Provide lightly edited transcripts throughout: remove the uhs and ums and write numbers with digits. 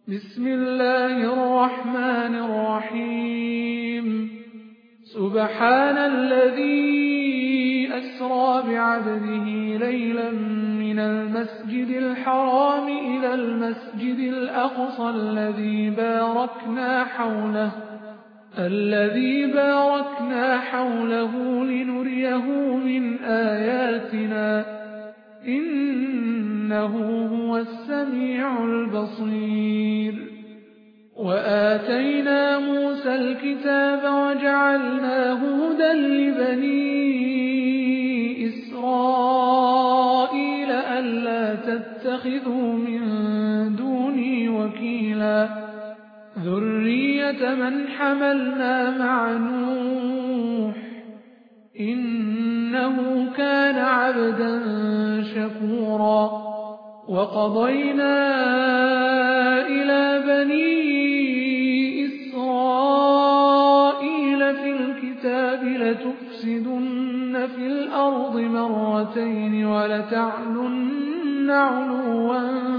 بسم الله الرحمن الرحيم سبحان الذي أسرى بعبده ليلا من المسجد الحرام إلى المسجد الأقصى الذي باركنا حوله لنريه من آياتنا إنه هو السميع البصير وآتينا موسى الكتاب وجعلناه هدى لبني إسرائيل ألا تتخذوا من دوني وكيلا ذرية من حملنا مع نوح إنه كان عبدا شكورا وقضينا إلى بني إسرائيل في الكتاب لتفسدن في الأرض مرتين ولتعلن علوا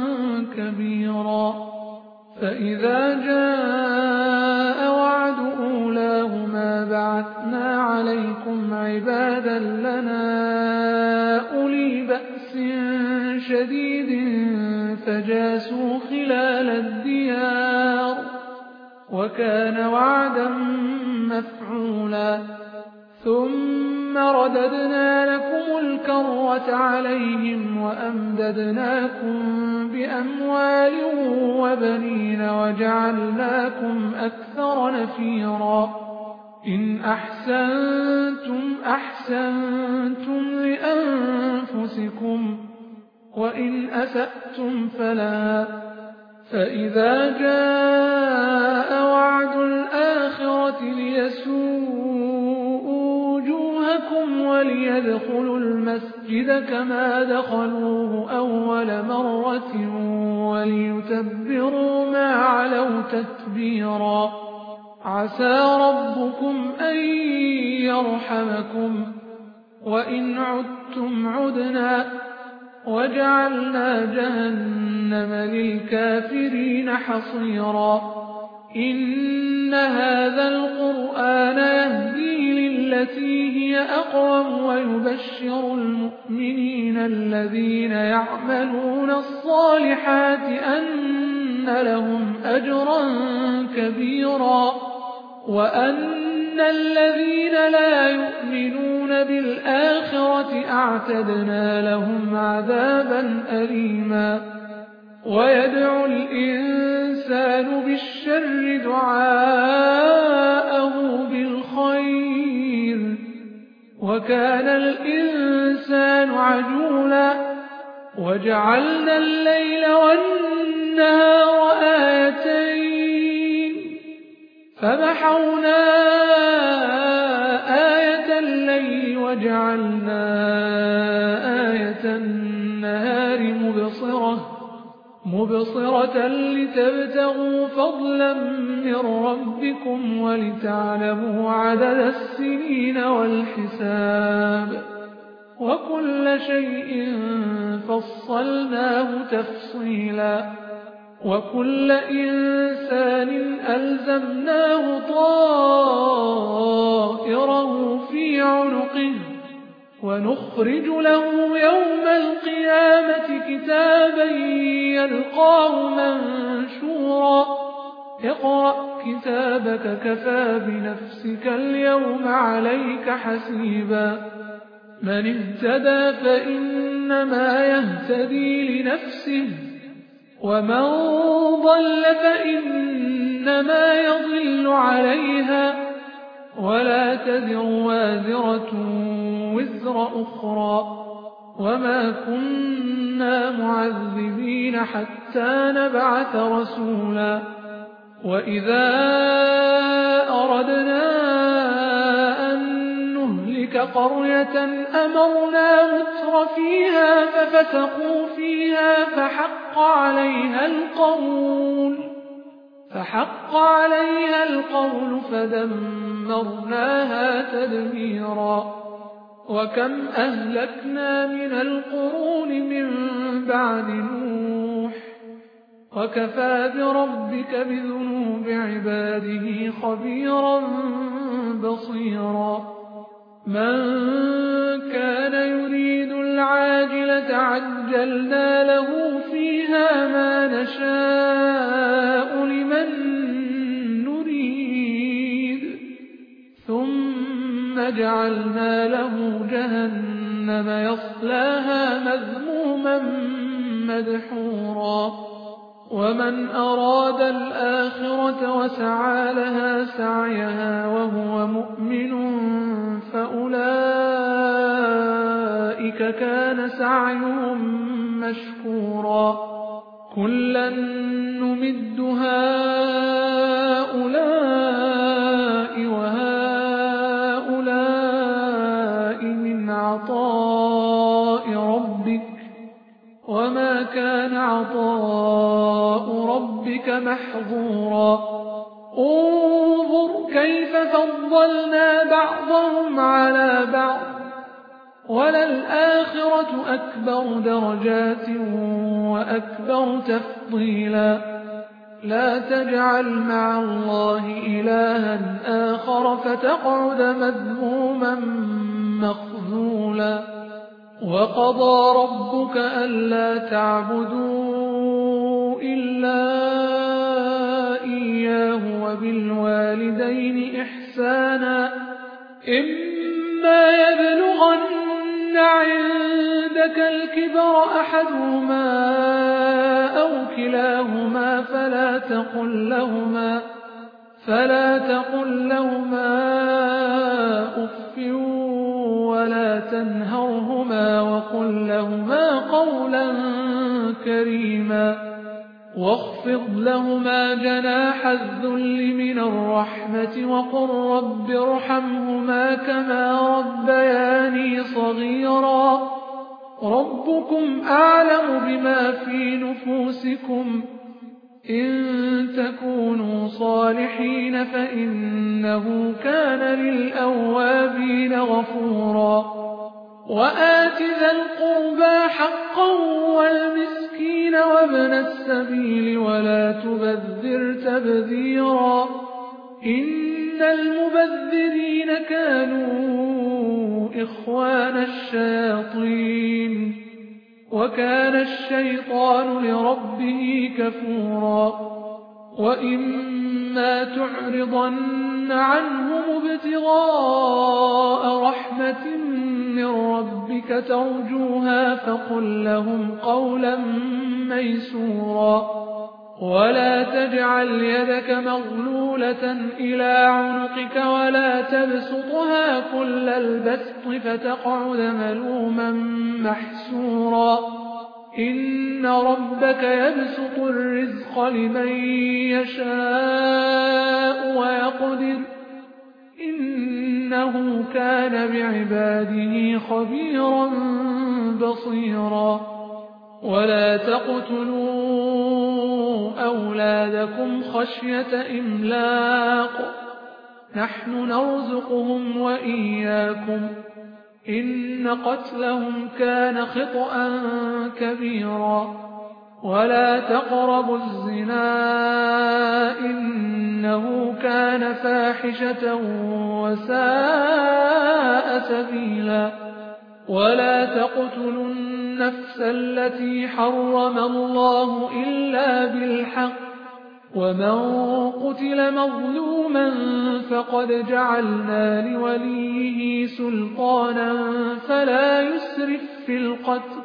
كبيرا فإذا جاء وعد أولاهما بعثنا عليكم عبادا لنا أولي بأس شديد فجاسوا خلال الديار وكان وعدا مفعولا ثم رددنا لكم الكرة عليهم وأمددناكم بأموال وبنين وجعلناكم أكثر نفيرا إن أحسنتم لأنفسكم وإن أسأتم فلها فإذا جاء وعد الآخرة ليسوءوا وجوهكم وليدخلوا المسجد كما دخلوه أول مرة وليتبروا ما علوا تتبيرا عسى ربكم أن يرحمكم وإن عدتم عدنا وجعلنا جهنم للكافرين حصيرا إن هذا القرآن يهدي للتي هي أقوم ويبشر المؤمنين الذين يعملون الصالحات أن لهم أجرا كبيرا وأن الذين لا يؤمنون بالآخرة أعتدنا لهم عذابا أليما ويدعو الإنسان بالشر دعاءه بالخير وكان الإنسان عجولا وجعلنا الليل والنهار آيتين فمحونا آية الليل وجعلنا آية النهار مبصرة لتبتغوا فضلا من ربكم ولتعلموا عدد السنين والحساب وكل شيء فصلناه تفصيلا وكل إنسان ألزمناه طائره في عنقه ونخرج له يوم القيامة كتابا يلقاه منشورا اقرأ كتابك كفى بنفسك اليوم عليك حسيبا من اهتدى فإنما يهتدي لنفسه ومن ضل فإنما يضل عليها ولا تزر وازرة وزر أخرى وما كنا معذبين حتى نبعث رسولا وإذا أردنا أن نهلك قرية أمرنا متر فيها ففسقوا فيها فحق عليها القول فدمرناها تدميرا وكم أهلكنا من القرون من بعد نوح وكفى بربك بذنوب عباده خبيرا بصيرا من كان يريد العاجلة عجلنا له فيها ما نشاء لمن نريد ثم جعلنا له جهنم يصلاها مذموما مدحورا ومن أراد الآخرة وسعى لها سعيها وهو مؤمن فأولئك كان سعيهم مشكورا كلا نمد هؤلاء وهؤلاء من عطاء ربك وما كان عطاء ربك محظورا انظر كيف فضلنا بعضهم على بعض وللآخرة أكبر درجات وأكبر تفضيلا لا تجعل مع الله إلها آخر فتقعد مذموما مخذولا وقضى ربك ألا تعبدوا إلا إياه وبالوالدين إحسانا إما يبلغن عندك الكبر أحدهما أو كلاهما فلا تقل لهما أف ولا تنهرهما وقل لهما قولا كريما واخفض لهما جناح الذل من الرحمة وقل رب ارحمهما كما ربياني صغيرا ربكم أعلم بما في نفوسكم إن تكونوا صالحين فإنه كان للأوابين غفورا وآت ذا القربى حقا والمسكين وابن السبيل ولا تبذر تبذيرا إن المبذرين كانوا إخوان الشياطين وكان الشيطان لربه كفورا وإما تعرضن عنهم ابتغاء رحمة من ربك ترجوها فقل لهم قولا ميسورا ولا تجعل يدك مغلولة إلى عنقك ولا تبسطها كل البسط فتقعد ملوما محسورا إن ربك يبسط الرزق لمن يشاء ويقدر إنه كان بعباده خبيرا بصيرا ولا تقتلوا أولادكم خشية إملاق نحن نرزقهم وإياكم إن قتلهم كان خطأ كبيرا ولا تقربوا الزنا إنه كان فاحشة وساء سبيلا ولا تقتلوا النفس التي حرم الله إلا بالحق ومن قتل مظلوما فقد جعلنا لوليه سلطانا فلا يسرف في القتل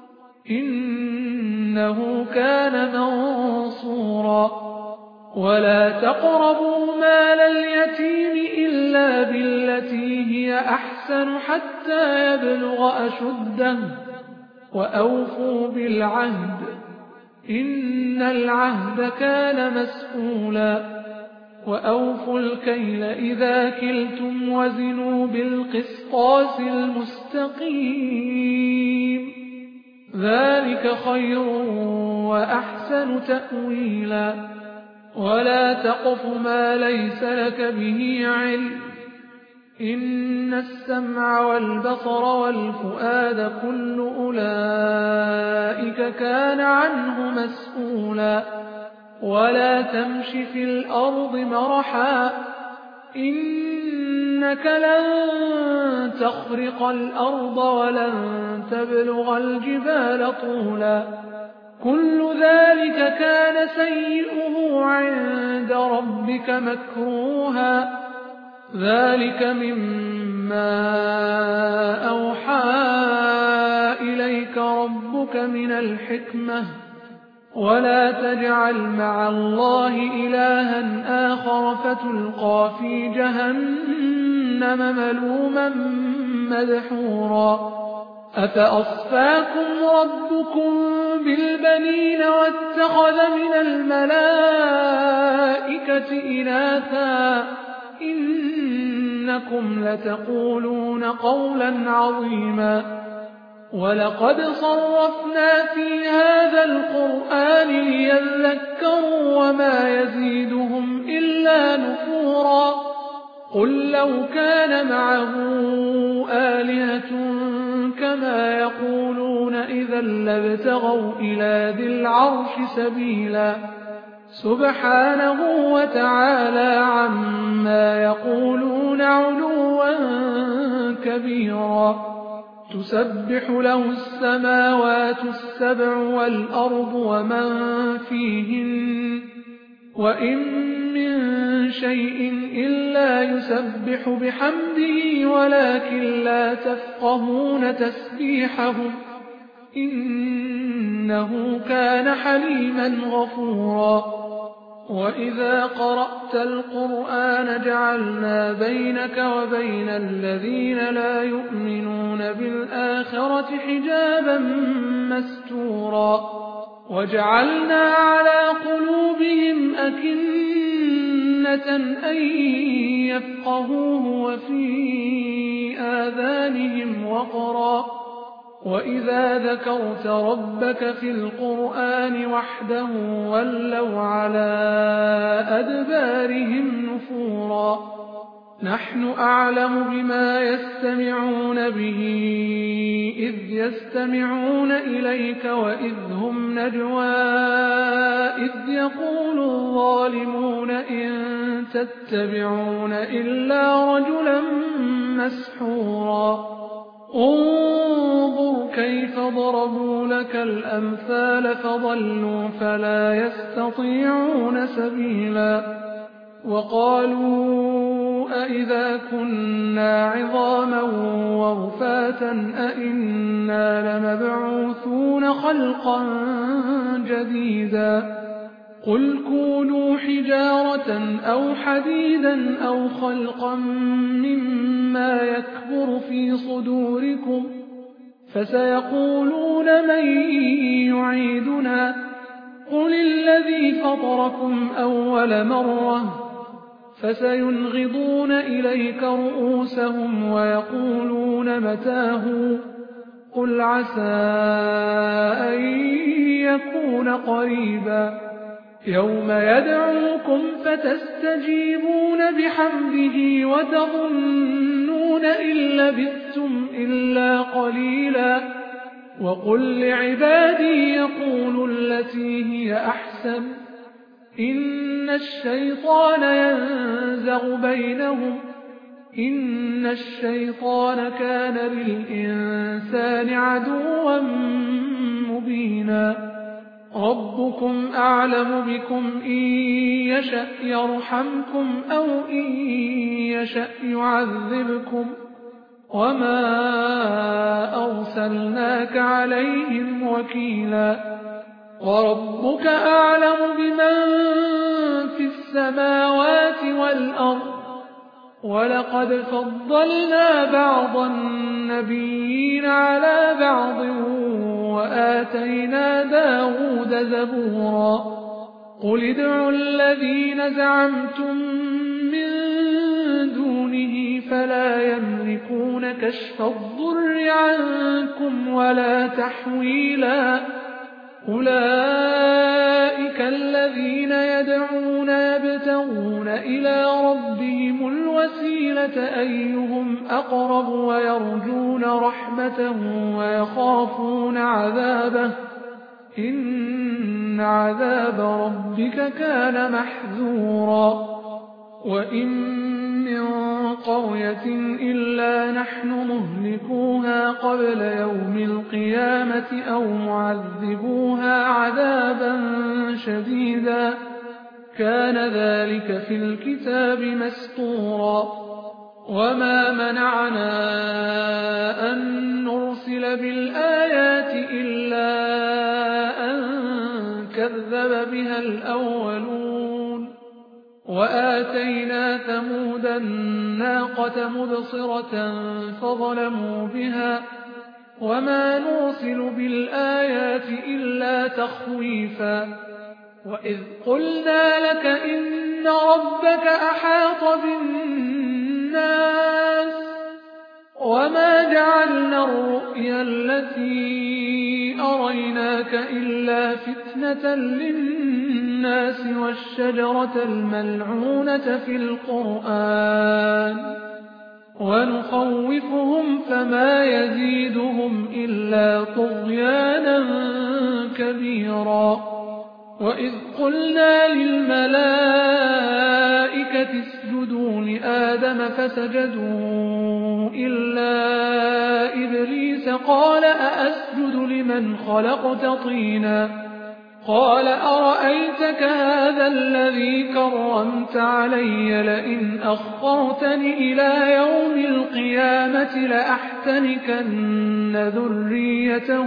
إنه كان منصورا ولا تقربوا مال اليتيم إلا بالتي هي أحسن حتى يبلغ أشده وأوفوا بالعهد إن العهد كان مسؤولا وأوفوا الكيل إذا كلتم وزنوا بالقسطاس المستقيم ذلك خير وأحسن تأويلا ولا تقف ما ليس لك به علم إن السمع والبصر والفؤاد كل أولئك كان عنه مسؤولا ولا تمش في الأرض مرحا إنك لن تخرق الأرض ولن تبلغ الجبال طولا كل ذلك كان سيئه عند ربك مكروها ذلك مما أوحى إليك ربك من الحكمة ولا تجعل مع الله إلها آخر فتلقى في جهنم ملوما مدحورا أفأصفاكم ربكم بالبنين واتخذ من الملائكة إناثا إنكم لتقولون قولا عظيما ولقد صرفنا في هذا القرآن ليذكروا وما يزيدهم إلا نفورا قل لو كان معه آلهة كما يقولون إذا لابتغوا إلى ذي العرش سبيلا سبحانه وتعالى عما يقولون علوا كبيرا تسبح له السماوات السبع والأرض ومن فيهن وإن من شيء إلا يسبح بحمده ولكن لا تفقهون تسبيحهم إنه كان حليما غفورا وإذا قرأت القرآن جعلنا بينك وبين الذين لا يؤمنون بالآخرة حجابا مستورا وجعلنا على قلوبهم أكنة أن يفقهوه وفي آذانهم وقرا وإذا ذكرت ربك في القرآن وحده ولوا على أدبارهم نفورا نحن أعلم بما يستمعون به إذ يستمعون إليك وإذ هم نجوى إذ يقول الظالمون إن تتبعون إلا رجلا مسحورا انظر كيف ضربوا لك الأمثال فضلوا فلا يستطيعون سبيلا وقالوا أئذا كنا عظاما ورفاتا أئنا لمبعوثون خلقا جديدا قل كونوا حجارة أو حديدا أو خلقا مما يكبر في صدوركم فسيقولون من يعيدنا قل الذي فطركم أول مرة فسينغضون إليك رؤوسهم ويقولون متاه قل عسى أن يكون قريبا يوم يدعوكم فتستجيبون بحمده وتظنون إن لبثتم إلا قليلا وقل لعبادي يقولوا التي هي أحسن إن الشيطان ينزغ بينهم إن الشيطان كان للإنسان عدوا مبينا ربكم أعلم بكم إن يشأ يرحمكم أو إن يشأ يعذبكم وما أرسلناك عليهم وكيلا وربك أعلم بمن في السماوات والأرض ولقد فضلنا بعض النبيين على بعض وآتينا داود زبورا قل ادعوا الذين زعمتم من دونه فلا يملكون كشف الضر عنكم ولا تحويلا أولئك الذين يدعون يبتغون إلى ربهم الوسيلة أيهم أقرب ويرجون رحمته ويخافون عذابه إن عذاب ربك كان محذورا وإن من قرية إلا نحن مهلكوها قبل يوم القيامة أو معذبوها عذابا شديدا كان ذلك في الكتاب مسطورا وما منعنا أن نرسل بالآيات إلا أن كذب بها الأولون وآتينا ثمود الناقة مبصرة فظلموا بها وما نرسل بالآيات إلا تخويفا وإذ قلنا لك إن ربك أحاط بالناس وما جعلنا الرؤيا التي أريناك إلا فتنة للناس والشجرة الملعونة في القرآن ونخوفهم فما يزيدهم إلا طغيانا كبيرا وإذ قلنا للملائكة اسجدوا لآدم فسجدوا إلا إبليس قال أأسجد لمن خلقت طينا قال أرأيتك هذا الذي كرمت علي لئن أخرتني إلى يوم القيامة لأحتنكن ذريته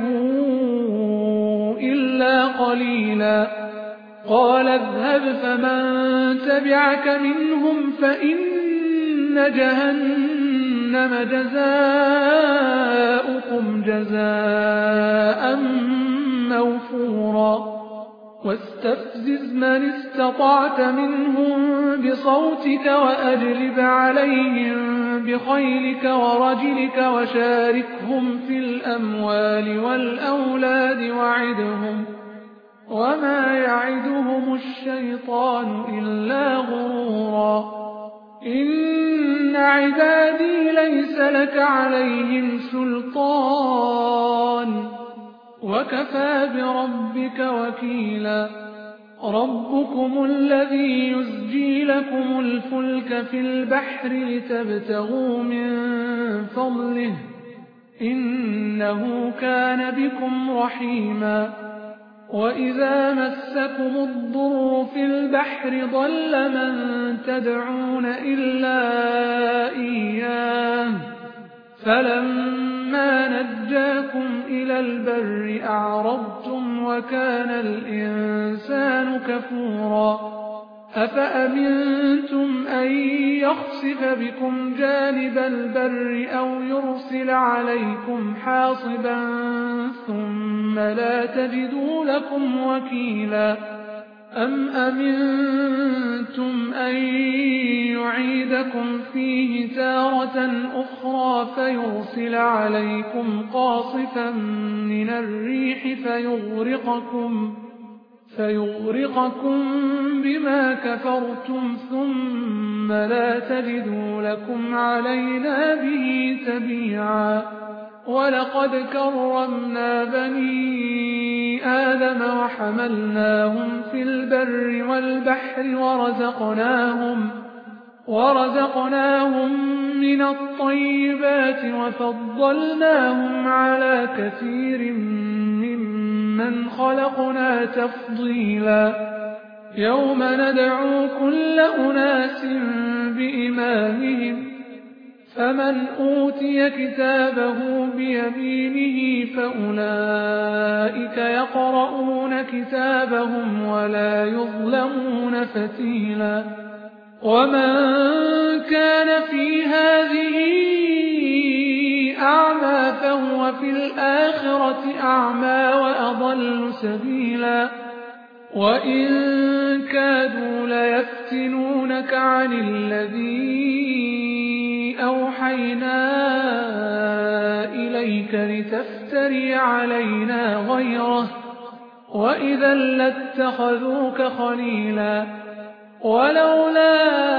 إلا قليلا قال اذهب فمن تبعك منهم فإن جهنم جزاؤكم جزاء موفورا واستفزز من استطعت منهم بصوتك وأجلب عليهم بخيلك ورجلك وشاركهم في الأموال والأولاد وعدهم وما يعدهم الشيطان إلا غرورا إن عبادي ليس لك عليهم سلطان وكفى بربك وكيلا ربكم الذي يزجي لكم الفلك في البحر لتبتغوا من فضله إنه كان بكم رحيما وإذا مسكم الضر في البحر ضل من تدعون إلا إياه فلما نجاكم إلى البر أعرضتم وكان الإنسان كفورا أفأمنتم أن يخسف بكم جانب البر أو يرسل عليكم حاصبا ثم لا تجدوا لكم وكيلا أم أمنتم أن يعيدكم فيه تارة أخرى فيرسل عليكم قاصفا من الريح فيغرقكم بما كفرتم ثم لا تجدوا لكم علينا به تبيعا ولقد كرمنا بني آدم وحملناهم في البر والبحر ورزقناهم من الطيبات وفضلناهم على كثير ممن خلقنا تفضيلا يوم ندعو كل أناس بإمامهم فمن أوتي كتابه بيمينه فأولئك يقرؤون كتابهم ولا يظلمون فتيلا ومن كان في هذه أعمى فهو في الآخرة أعمى وأضل سبيلا وإن كادوا ليفتنونك عن الذي أوحينا إليك لتفتري علينا غيره وإذا لاتخذوك خليلا ولولا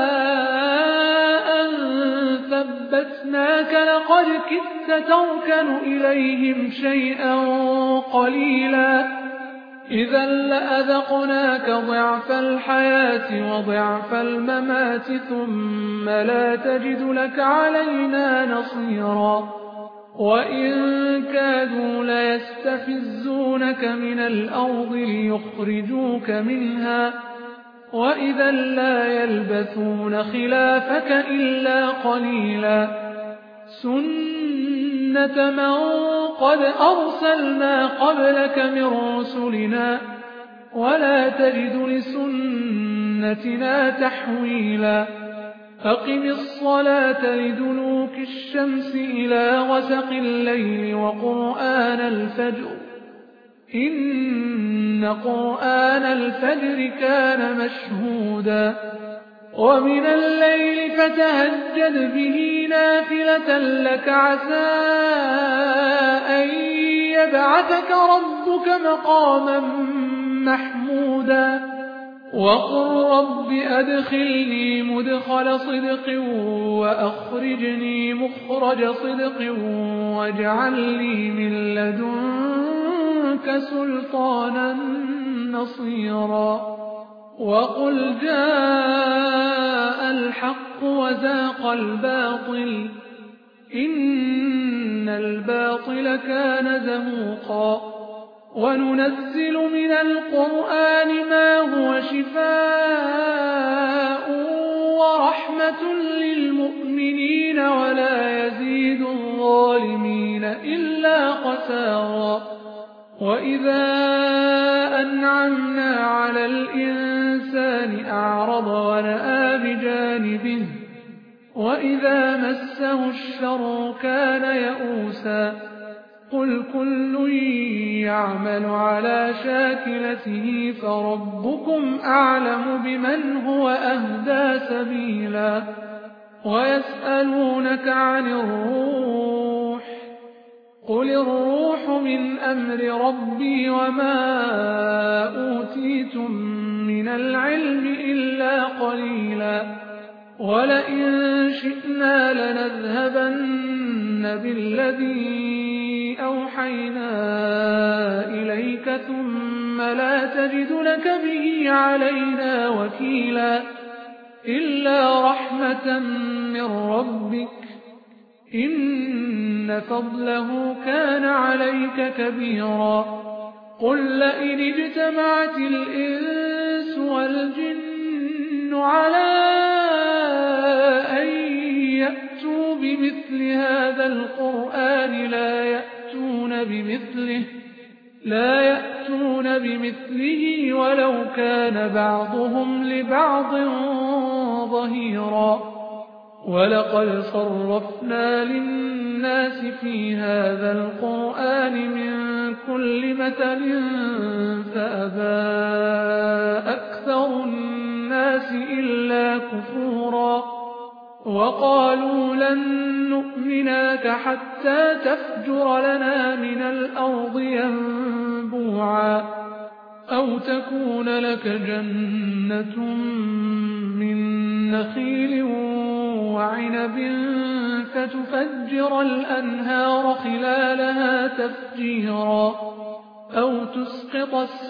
أن ثبتناك لقد كدت تركن إليهم شيئا قليلا إذا لأذقناك ضعف الحياة وضعف الممات ثم لا تجد لك علينا نصيرا وإن كادوا ليستفزونك من الأرض ليخرجوك منها وإذا لا يلبثون خلافك إلا قليلا سنة من قد أرسلنا قبلك من رسلنا ولا تجد لسنتنا تحويلا أقم الصلاة لدلوك الشمس إلى غسق الليل وقرآن الفجر إن قرآن الفجر كان مشهودا ومن الليل فتهجد به نافلة لك عسى أن يبعثك ربك مقاما محمودا وقل رب أدخلني مدخل صدق وأخرجني مخرج صدق واجعل لي من لدنك سلطانا نصيرا وقل جاء الحق وزاق الباطل إن الباطل كان زهوقا وننزل من القرآن ما هو شفاء ورحمة للمؤمنين ولا يزيد الظالمين إلا خسارا وإذا أنعمنا على الإنسان أعرض ونأى بجانبه وإذا مسه الشر كان يئوسا قل كل يعمل على شاكلته فربكم أعلم بمن هو أهدى سبيلا ويسألونك عن الروح قل الروح من أمر ربي وما أوتيتم من العلم إلا قليلا ولئن شئنا لنذهبن بالذي أوحينا إليك ثم لا تجد لك به علينا وكيلا إلا رحمة من ربك إن فضله كان عليك كبيرا قل لئن اجتمعت الإنس والجن على أن يأتوا بمثل هذا القرآن لا يأتون بمثله ولو كان بعضهم لبعض ظهيرا ولقد صرفنا للناس في هذا القرآن من كل مثل فأبى أكثر الناس إلا كفورا وقالوا لن نؤمن لك حتى تفجر لنا من الأرض ينبوعا أو تكون لك جنة من نخيل وعنب فتفجر الأنهار خلالها تفجيرا أو تسقط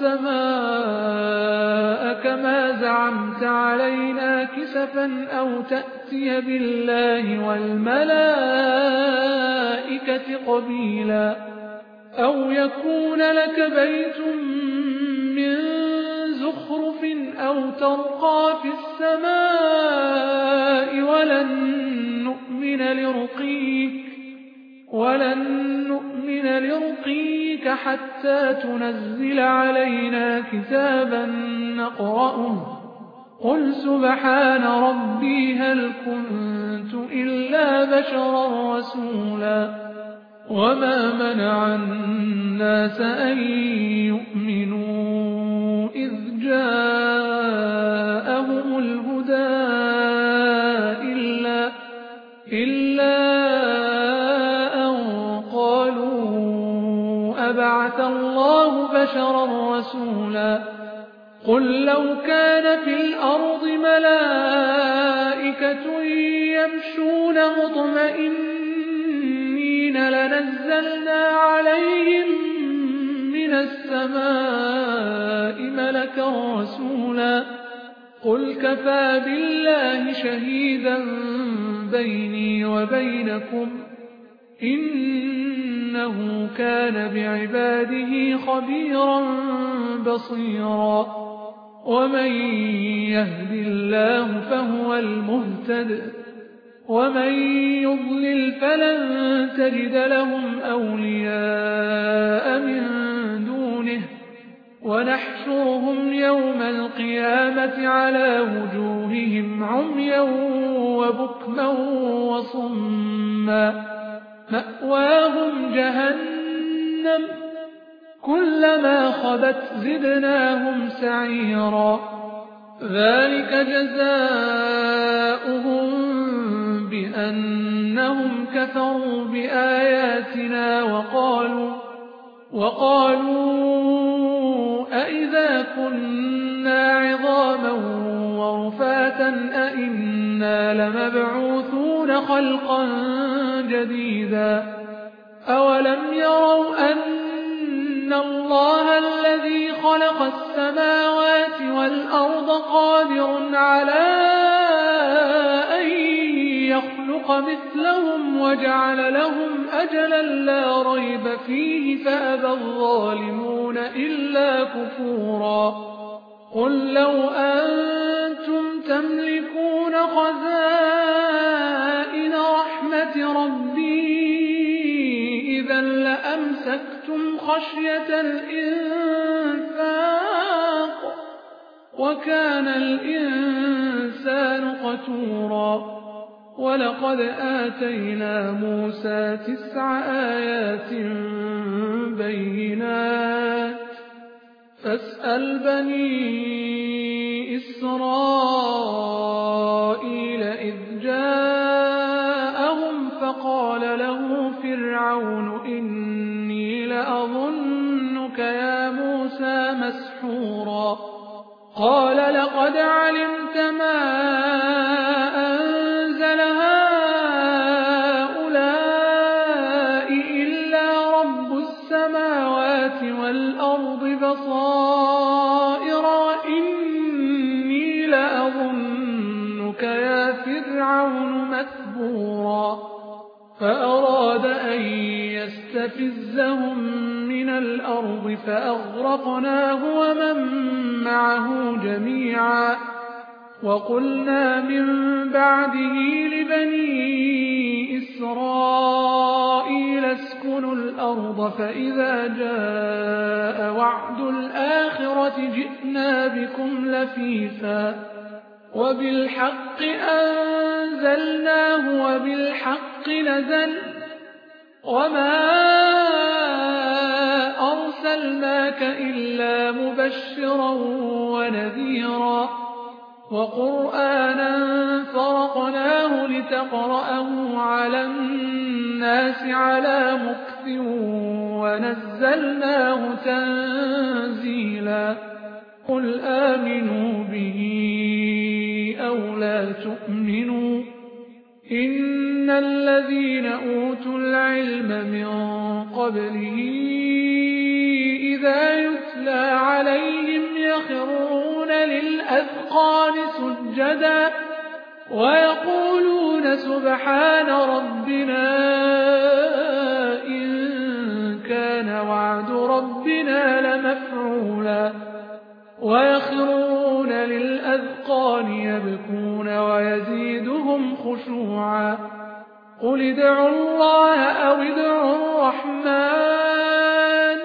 السماء كما زعمت علينا كسفا أو تأتي بالله والملائكة قبيلا أو يكون لك بيت من زخرف أو ترقى في السماء ولن نؤمن لرقيك حتى تنزل علينا كتابا نقرأه قل سبحان ربي هل كنت إلا بشرا رسولا وما منع الناس أن يؤمنوا إذ جاءهم الهدى إلا أن قالوا أبعث الله بشرا رسولا قل لو كان في الأرض ملائكة يمشون مطمئنين لنزلنا عليهم من من السماء ملكا رسولا قل كفى بالله شهيدا بيني وبينكم إنه كان بعباده خبيرا بصيرا ومن يهد الله فهو المهتد ومن يضلل فلن تجد لهم أولياء من دونه ونحشرهم يوم القيامة على وجوههم عميا وبكما وصما مأواهم جهنم كلما خبت زدناهم سعيرا ذلك جزاؤهم بأنهم كفروا بآياتنا وقالوا أئذا كنا عظاما ورفاتا أئنا لمبعوثون خلقا جديدا أولم يروا أن الله الذي خلق السماوات والأرض قادر على أن يخلق مثلهم وجعل لهم أجلا لا ريب فيه فأبى الظالمون إلا كفورا قل لو أنتم تملكون خزائن رحمة ربي إذا لأمسكتم خشية الإنفاق وكان الإنسان قتورا ولقد آتينا موسى 9 آيات بينات فاسأل بني إسرائيل إذ جاءهم فقال له فرعون إني لأظنك يا موسى مسحورا قال لقد علمت ما أنزل هؤلاء إلا رب السماوات والأرض بصائر وإني لأظنك يا فرعون مثبورا فأراد أن يستفزهم من الأرض فأغرقناه ومن معه جميعا وقلنا من بعده لبني إسرائيل اسكنوا الأرض فإذا جاء وعد الآخرة جئنا بكم لفيفا وبالحق أنزلناه وبالحق نزل وما أرسلناك إلا مبشرا ونذيرا وقرآنا فرقناه لتقرأه على الناس على مكث ونزلناه تنزيلا قل آمنوا به أو لا تؤمنوا إن الذين أوتوا العلم من قبله إذا يتلى عليهم يخرون للأذقان سجدا ويقولون سبحان ربنا إن كان وعد ربنا لمفعولا ويخرون للأذقان يبكون ويزيدهم خشوعا قل ادعوا الله أو ادعوا الرحمن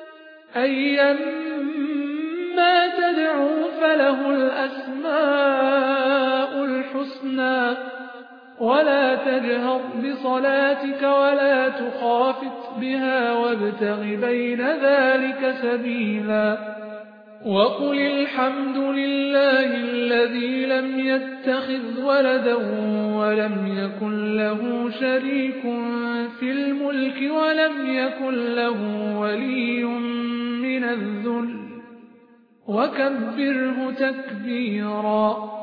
أيما تدعوا فله الأسماء الحسنى ولا تجهر بصلاتك ولا تخافت بها وابتغ بين ذلك سبيلا وقل الحمد لله الذي لم يتخذ ولدا ولم يكن له شريك في الملك ولم يكن له ولي من الذل وكبره تكبيرا